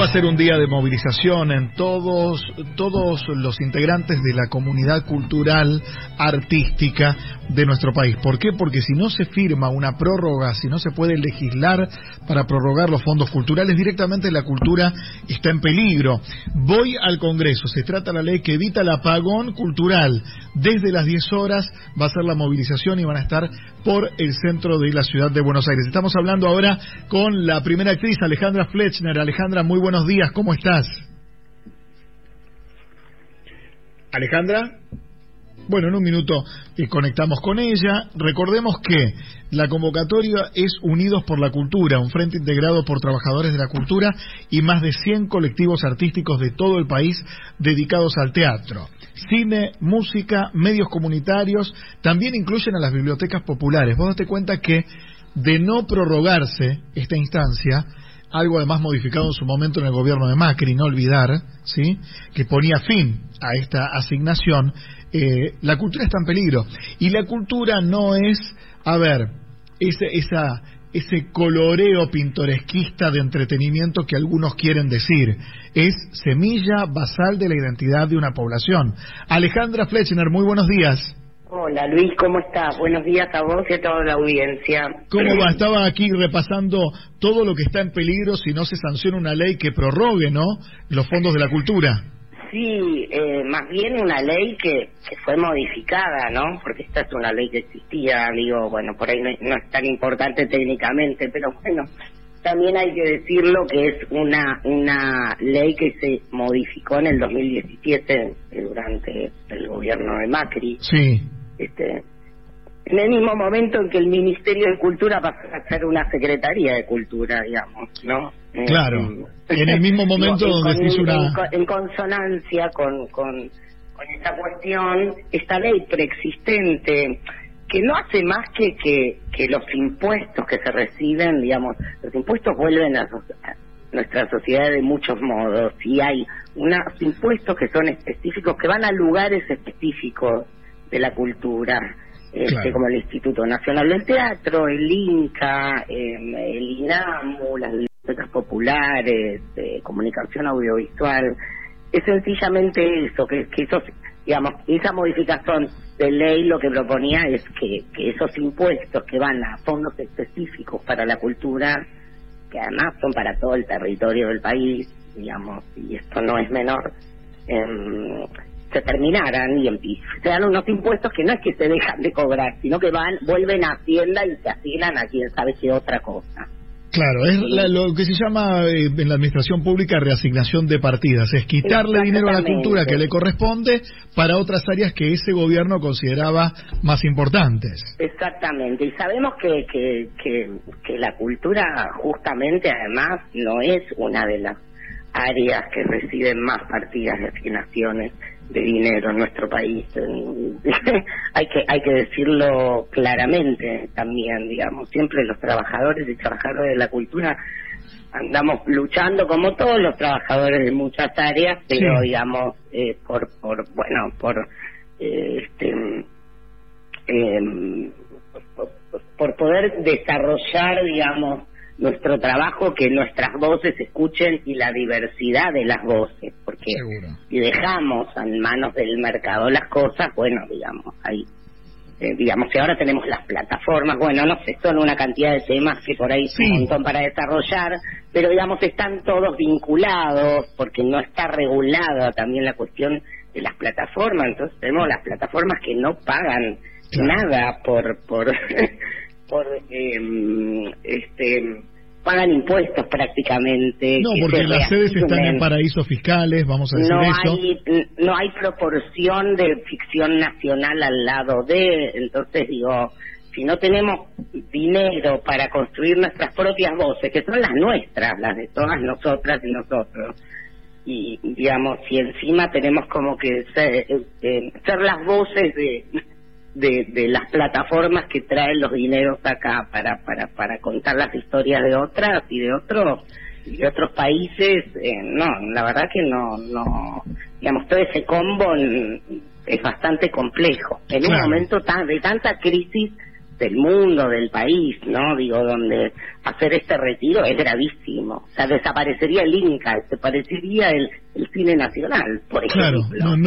a ser un día de movilización en todos los integrantes de la comunidad cultural, artística de nuestro país. ¿Por qué? Porque si no se firma una prórroga, si no se puede legislar para prorrogar los fondos culturales, directamente la cultura está en peligro. Voy al Congreso, se trata la ley que evita el apagón cultural. Desde las 10 horas va a ser la movilización y van a estar por el centro de la ciudad de Buenos Aires. Estamos hablando ahora con la primera actriz, Alejandra Flechner. Alejandra, muy buenos días, ¿cómo estás? Alejandra. Bueno, en un minuto conectamos con ella. Recordemos que la convocatoria es Unidos por la Cultura, un frente integrado por trabajadores de la cultura y más de 100 colectivos artísticos de todo el país dedicados al teatro, cine, música, medios comunitarios. También incluyen a las bibliotecas populares. Vos date cuenta que de no prorrogarse esta instancia, algo además modificado en su momento en el gobierno de Macri, no olvidar, ¿sí?, que ponía fin a esta asignación, la cultura está en peligro. Y la cultura no es, ese coloreo pintoresquista de entretenimiento que algunos quieren decir. Es semilla basal de la identidad de una población. Alejandra Flechner, muy buenos días. Hola Luis, ¿cómo estás? Buenos días a vos y a toda la audiencia. ¿Cómo va? Estaba aquí repasando todo lo que está en peligro si no se sanciona una ley que prorrogue, ¿no?, los fondos de la cultura. Sí, más bien una ley que fue modificada, ¿no? Porque esta es una ley que existía, digo, bueno, por ahí no es tan importante técnicamente, pero bueno, también hay que decirlo que es una ley que se modificó en el 2017 durante el gobierno de Macri. Sí. En el mismo momento en que el Ministerio de Cultura pasó a ser una Secretaría de Cultura, digamos, ¿no? Claro, en el mismo momento donde se hizo una... En consonancia con esta cuestión, esta ley preexistente, que no hace más que los impuestos que se reciben, digamos, los impuestos vuelven a nuestra sociedad de muchos modos, y hay unos impuestos que son específicos, que van a lugares específicos de la cultura, claro, como el Instituto Nacional del Teatro, el INCA, el INAMU, las bibliotecas populares, comunicación audiovisual. Es sencillamente eso, que eso, digamos, esa modificación de ley lo que proponía es que esos impuestos que van a fondos específicos para la cultura, que además son para todo el territorio del país, digamos, y esto no es menor, se terminaran y se dan unos impuestos que no es que se dejan de cobrar, sino que vuelven a Hacienda y se asignan a quién sabe qué otra cosa. Claro, es lo que se llama en la administración pública reasignación de partidas, es quitarle dinero a la cultura que le corresponde para otras áreas que ese gobierno consideraba más importantes. Exactamente, y sabemos que la cultura justamente además no es una de las áreas que reciben más partidas de asignaciones de dinero en nuestro país. hay que decirlo claramente también, digamos, siempre los trabajadores y trabajadoras de la cultura andamos luchando como todos los trabajadores de muchas áreas, pero sí, digamos, por poder desarrollar, digamos, nuestro trabajo, que nuestras voces se escuchen y la diversidad de las voces, porque seguro, si dejamos en manos del mercado las cosas, bueno, digamos, ahí, digamos, que ahora tenemos las plataformas, bueno, no sé, son una cantidad de temas que por ahí son un montón para desarrollar, pero digamos, están todos vinculados, porque no está regulada también la cuestión de las plataformas. Entonces tenemos las plataformas que no pagan nada por pagan impuestos prácticamente. No, porque las sedes están en paraísos fiscales, vamos a decir eso. No hay proporción de ficción nacional al lado de, entonces digo, si no tenemos dinero para construir nuestras propias voces, que son las nuestras, las de todas nosotras y nosotros, y digamos, si encima tenemos como que ser las voces de las plataformas que traen los dineros acá para contar las historias de otras y de otros países, no, la verdad que no, digamos, todo ese combo es bastante complejo. En un momento de tanta crisis del mundo, del país, ¿no? Digo, donde hacer este retiro es gravísimo. O sea, desaparecería el Inca, desaparecería el cine nacional, por ejemplo. Claro,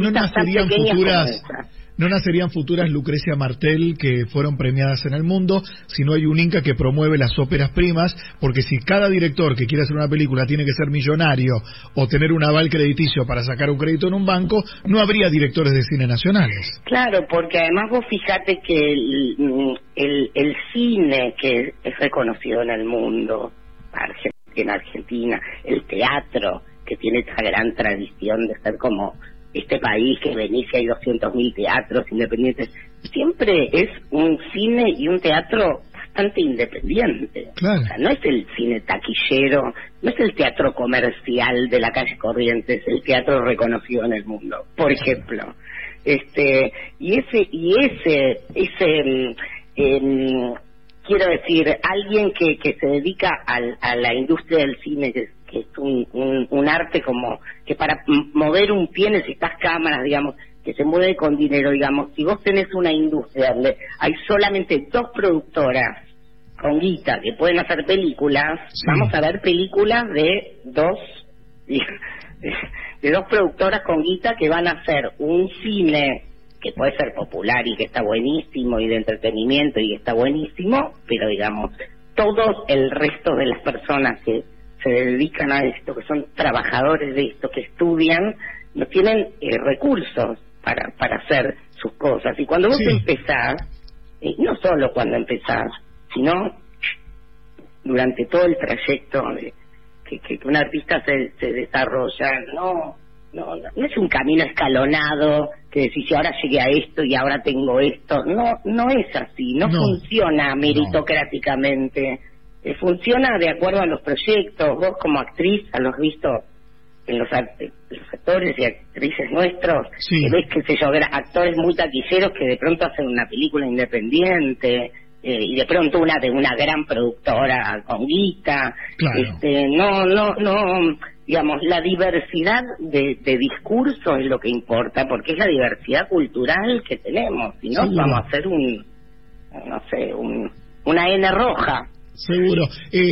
no nacerían futuras Lucrecia Martel que fueron premiadas en el mundo, si no hay un Inca que promueve las óperas primas, porque si cada director que quiere hacer una película tiene que ser millonario o tener un aval crediticio para sacar un crédito en un banco, no habría directores de cine nacionales. Claro, porque además vos fijate que el cine que es reconocido en el mundo, en Argentina, el teatro, que tiene esta gran tradición de ser como este país que Venecia hay 200.000 teatros independientes, siempre es un cine y un teatro bastante independiente. Claro. O sea, no es el cine taquillero, no es el teatro comercial de la calle Corrientes, es el teatro reconocido en el mundo, por ejemplo. Quiero decir, alguien que se dedica a la industria del cine, que es un arte como que para mover un pie necesitas cámaras, digamos, que se mueve con dinero, digamos. Si vos tenés una industria donde hay solamente 2 productoras con guita que pueden hacer películas, sí, vamos a ver películas de dos productoras con guita que van a hacer un cine que puede ser popular y que está buenísimo, y de entretenimiento y que está buenísimo, pero digamos, todo el resto de las personas que se dedican a esto, que son trabajadores de esto, que estudian, no tienen recursos para hacer sus cosas. Y cuando vos empezás, no solo cuando empezás, sino durante todo el trayecto que un artista se desarrolla, no es un camino escalonado que decís, si ahora llegué a esto y ahora tengo esto. No es así, no funciona meritocráticamente. Funciona de acuerdo a los proyectos. Vos como actriz, los visto en los actores y actrices nuestros, que ves, qué sé yo, actores muy taquilleros que de pronto hacen una película independiente, y de pronto una de una gran productora con guita. Claro. Digamos, la diversidad de discurso es lo que importa, porque es la diversidad cultural que tenemos. Si no, vamos a hacer una N roja. Seguro.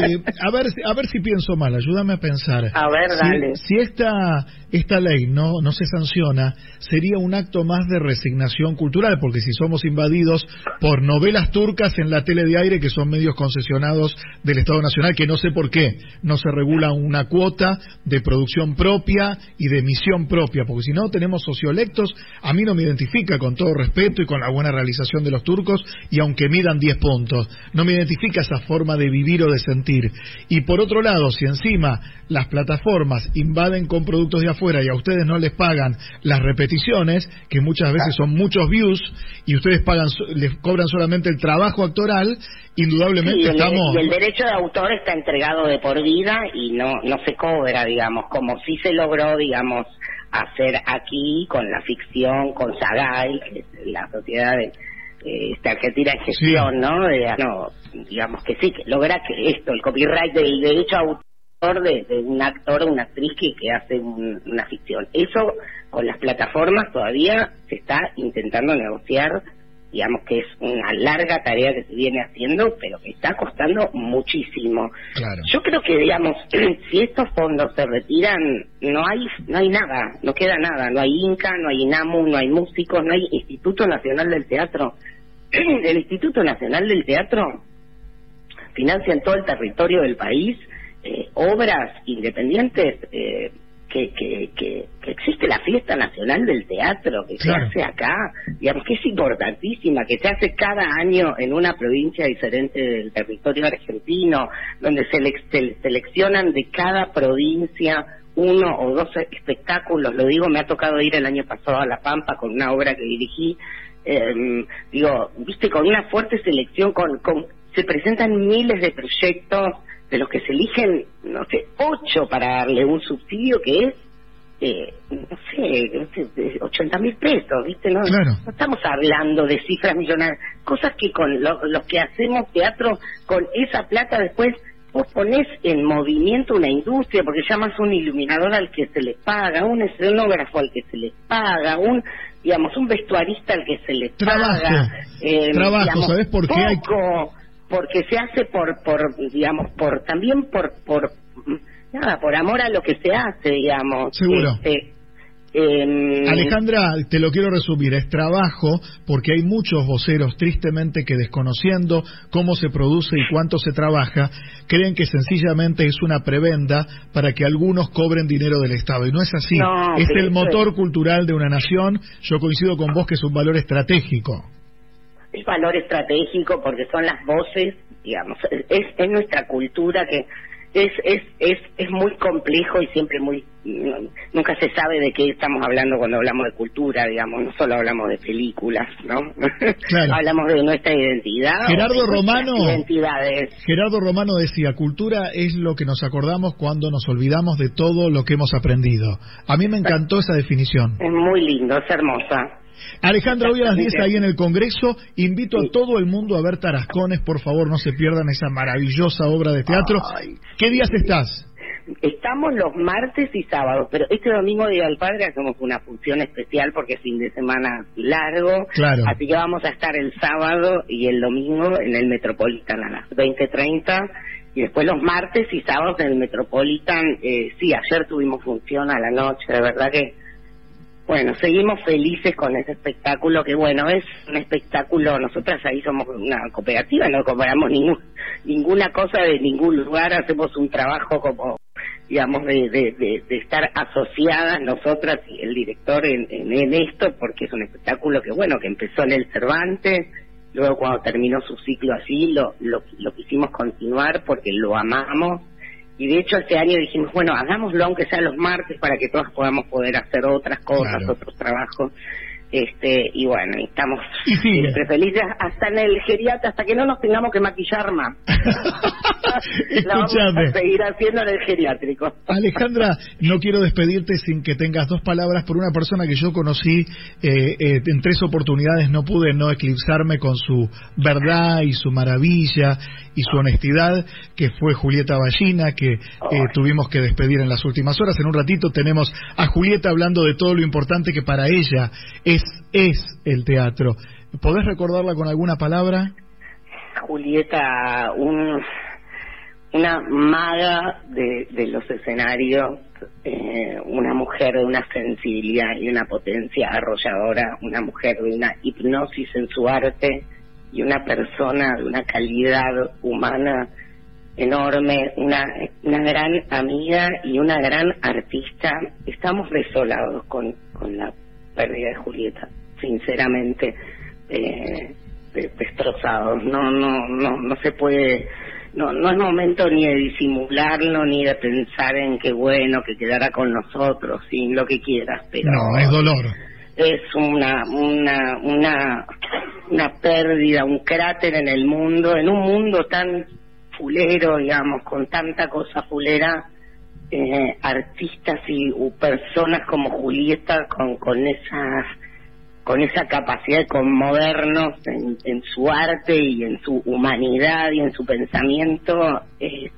A ver si pienso mal, ayúdame a pensar. A ver, dale. Si esta ley no se sanciona, sería un acto más de resignación cultural, porque si somos invadidos por novelas turcas en la tele de aire, que son medios concesionados del Estado Nacional, que no sé por qué no se regula una cuota de producción propia y de emisión propia, porque si no tenemos sociolectos. A mí no me identifica, con todo respeto y con la buena realización de los turcos, y aunque midan 10 puntos, no me identifica esa forma de vivir o de sentir. Y por otro lado, si encima las plataformas invaden con productos de afuera y a ustedes no les pagan las repeticiones, que muchas veces son muchos views, y ustedes les cobran solamente el trabajo actoral, indudablemente estamos... Y el derecho de autor está entregado de por vida y no se cobra, digamos, como si se logró, digamos, hacer aquí con la ficción, con Sagay, que es la sociedad de Argentina de gestión, ¿no? Digamos que sí, que logra que esto, el copyright del derecho a autor de un actor o una actriz que hace una ficción. Eso con las plataformas todavía se está intentando negociar, digamos que es una larga tarea que se viene haciendo, pero que está costando muchísimo. Claro. Yo creo que, digamos, si estos fondos se retiran, no hay nada, no queda nada, no hay Inca, no hay INAMU, no hay músicos, no hay Instituto Nacional del Teatro. El Instituto Nacional del Teatro financia en todo el territorio del país obras independientes, que existe la Fiesta Nacional del Teatro, que se hace acá, digamos que es importantísima, que se hace cada año en una provincia diferente del territorio argentino, donde seleccionan de cada provincia 1 o 2 espectáculos. Lo digo, me ha tocado ir el año pasado a La Pampa con una obra que dirigí, viste, con una fuerte selección, se presentan miles de proyectos, de los que se eligen, 8 para darle un subsidio que es, 80.000 pesos, ¿viste? No estamos hablando de cifras millonarias, cosas que con los que hacemos teatro, con esa plata después vos ponés en movimiento una industria, porque llamas un iluminador al que se le paga, un escenógrafo al que se le paga, un vestuarista al que se le paga. Trabajo, ¿sabés por qué? Porque se hace por amor a lo que se hace, digamos. Seguro. Alejandra, te lo quiero resumir, es trabajo porque hay muchos voceros tristemente que desconociendo cómo se produce y cuánto se trabaja, creen que sencillamente es una prebenda para que algunos cobren dinero del Estado, y no es así. No, es el motor cultural de una nación. Yo coincido con vos que es un valor estratégico. Es valor estratégico porque son las voces, digamos, es nuestra cultura que es muy complejo y siempre nunca se sabe de qué estamos hablando cuando hablamos de cultura, digamos, no solo hablamos de películas, ¿no? Claro. Hablamos de nuestra identidad. Gerardo Romano decía, cultura es lo que nos acordamos cuando nos olvidamos de todo lo que hemos aprendido. A mí me encantó esa definición. Es muy lindo, es hermosa. Alejandra, hoy a las 10 ahí en el Congreso, invito a todo el mundo a ver Tarascones, por favor, no se pierdan esa maravillosa obra de teatro. ¿Qué días estás? Estamos los martes y sábados, pero este domingo, Día del Padre, hacemos una función especial porque es fin de semana largo, claro. Así que vamos a estar el sábado y el domingo en el Metropolitan a las 20:30, y después los martes y sábados en el Metropolitan. Sí, ayer tuvimos función a la noche, de verdad que bueno, seguimos felices con ese espectáculo, que bueno, es un espectáculo. Nosotras ahí somos una cooperativa, no compramos ninguna cosa de ningún lugar, hacemos un trabajo como, digamos, de estar asociadas nosotras y el director en esto, porque es un espectáculo que bueno, que empezó en el Cervantes, luego cuando terminó su ciclo allí lo quisimos continuar porque lo amamos. Y de hecho este año dijimos, bueno, hagámoslo aunque sea los martes para que todas podamos poder hacer otras cosas, claro. Otros trabajos. Y bueno, estamos siempre felices hasta en el geriatra, hasta que no nos tengamos que maquillar más. La vamos a seguir haciendo en el geriátrico. Alejandra, no quiero despedirte sin que tengas dos palabras por una persona que yo conocí en 3 oportunidades. No pude no eclipsarme con su verdad y su maravilla y su honestidad, que fue Julieta Ballina, que tuvimos que despedir en las últimas horas. En un ratito tenemos a Julieta hablando de todo lo importante que para ella es el teatro. ¿Podés recordarla con alguna palabra? Julieta, una maga de los escenarios, una mujer de una sensibilidad y una potencia arrolladora, una mujer de una hipnosis en su arte y una persona de una calidad humana enorme, una gran amiga y una gran artista. Estamos desolados con la pérdida de Julieta, sinceramente, destrozados. No se puede, no es momento ni de disimularlo ni de pensar en que bueno, que quedará con nosotros, sin lo que quieras, pero no, es dolor. Es una pérdida, un cráter en el mundo, en un mundo tan fulero, digamos, con tanta cosa fulera. Artistas y personas como Julieta con esa capacidad de conmovernos en su arte y en su humanidad y en su pensamiento, es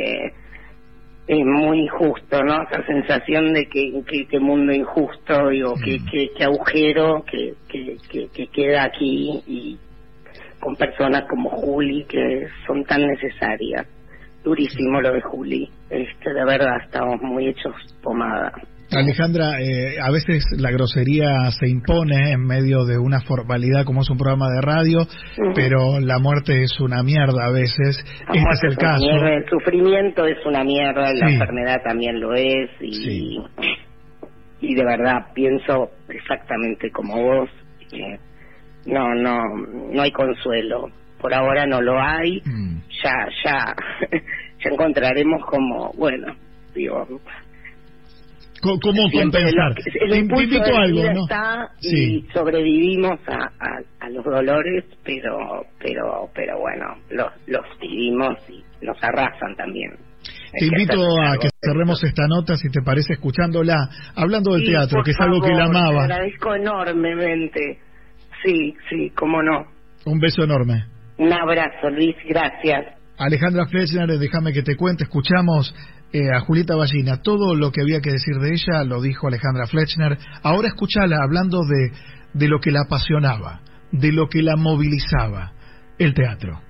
muy injusto, ¿no? Esa sensación de que mundo injusto, digo, que agujero que queda aquí, y con personas como Juli que son tan necesarias. Durísimo lo de Juli, de verdad estamos muy hechos pomada. Alejandra, a veces la grosería se impone en medio de una formalidad como es un programa de radio, pero la muerte es una mierda a veces. Este es el caso. El sufrimiento es una mierda, la enfermedad también lo es, y de verdad pienso exactamente como vos, que no hay consuelo. Por ahora no lo hay. Ya encontraremos como, bueno, digo, ¿cómo compensar? El impulso de la vida ¿no? está, y sobrevivimos a los dolores, pero bueno, los vivimos y nos arrasan también. Te invito a que cerremos esta nota, si te parece, escuchándola, hablando del teatro, que es algo que la amaba. Te agradezco enormemente. Sí, cómo no. Un beso enorme. Un abrazo, Luis, gracias. Alejandra Flechner, déjame que te cuente, escuchamos a Julieta Ballina, todo lo que había que decir de ella lo dijo Alejandra Flechner. Ahora escúchala hablando de lo que la apasionaba, de lo que la movilizaba, el teatro.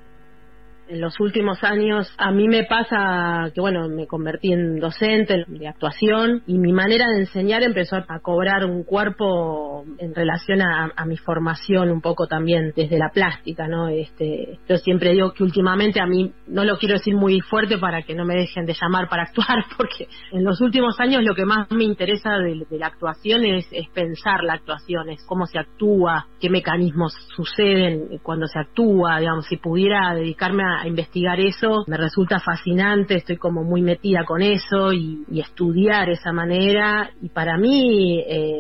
En los últimos años a mí me pasa que, bueno, me convertí en docente de actuación y mi manera de enseñar empezó a cobrar un cuerpo en relación a mi formación un poco también desde la plástica, ¿no? Yo siempre digo que últimamente a mí, no lo quiero decir muy fuerte para que no me dejen de llamar para actuar, porque en los últimos años lo que más me interesa de la actuación es pensar la actuación, es cómo se actúa, qué mecanismos suceden cuando se actúa, digamos, si pudiera dedicarme a investigar eso, me resulta fascinante, estoy como muy metida con eso y estudiar esa manera, y para mí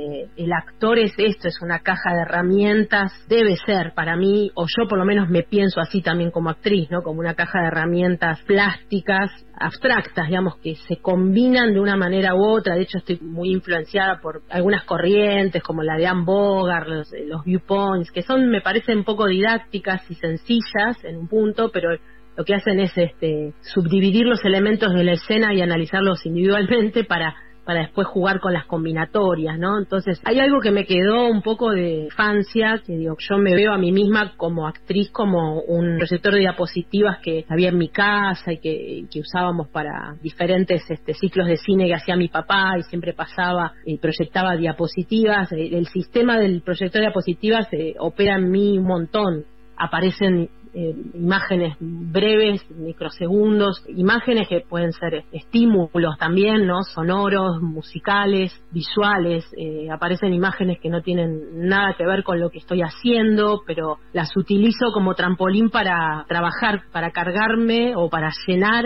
el actor es esto, es una caja de herramientas, debe ser para mí, o yo por lo menos me pienso así también como actriz, ¿no? Como una caja de herramientas plásticas, abstractas, digamos, que se combinan de una manera u otra. De hecho estoy muy influenciada por algunas corrientes como la de Anne Bogart, los viewpoints, que son, me parecen un poco didácticas y sencillas en un punto, pero lo que hacen es subdividir los elementos de la escena y analizarlos individualmente para después jugar con las combinatorias, ¿no? Entonces, hay algo que me quedó un poco de infancia, que digo, yo me veo a mí misma como actriz, como un proyector de diapositivas que había en mi casa y que usábamos para diferentes ciclos de cine que hacía mi papá, y siempre pasaba y proyectaba diapositivas. El sistema del proyector de diapositivas opera en mí un montón. Aparecen imágenes breves, microsegundos, imágenes que pueden ser estímulos también, ¿no? Sonoros, musicales, visuales, aparecen imágenes que no tienen nada que ver con lo que estoy haciendo, pero las utilizo como trampolín para trabajar, para cargarme o para llenar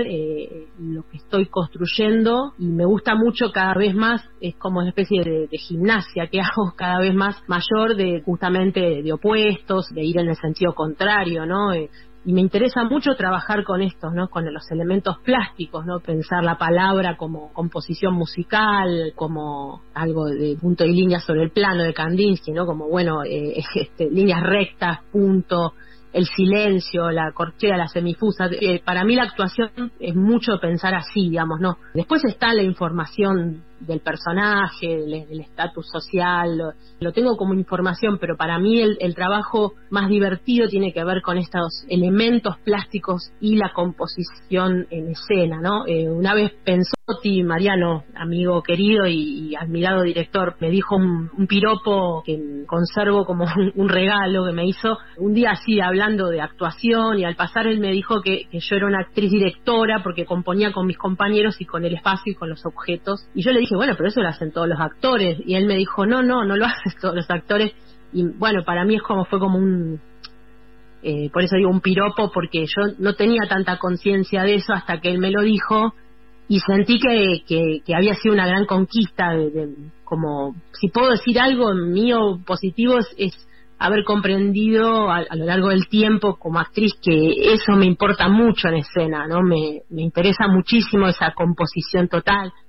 lo que estoy construyendo, y me gusta mucho cada vez más, es como una especie de gimnasia que hago cada vez más mayor, de justamente de opuestos, de ir en el sentido contrario, ¿no? Y me interesa mucho trabajar con estos, ¿no? Con los elementos plásticos, ¿no? Pensar la palabra como composición musical, como algo de punto y línea sobre el plano de Kandinsky, ¿no? Como, bueno, líneas rectas, punto, el silencio, la corchea, la semifusa. Para mí la actuación es mucho pensar así, digamos, ¿no? Después está la información del personaje, del estatus social, lo tengo como información, pero para mí el trabajo más divertido tiene que ver con estos elementos plásticos y la composición en escena, ¿no? Una vez Pensotti, Mariano, amigo querido y admirado director, me dijo un piropo que conservo como un regalo que me hizo un día, así hablando de actuación, y al pasar él me dijo que yo era una actriz directora porque componía con mis compañeros y con el espacio y con los objetos, y yo le dije, bueno, pero eso lo hacen todos los actores, y él me dijo, no lo hacen todos los actores. Y bueno, para mí fue como un por eso digo un piropo, porque yo no tenía tanta conciencia de eso hasta que él me lo dijo, y sentí que había sido una gran conquista como, si puedo decir algo mío positivo, es haber comprendido a lo largo del tiempo como actriz que eso me importa mucho en escena, ¿no? Me interesa muchísimo esa composición total.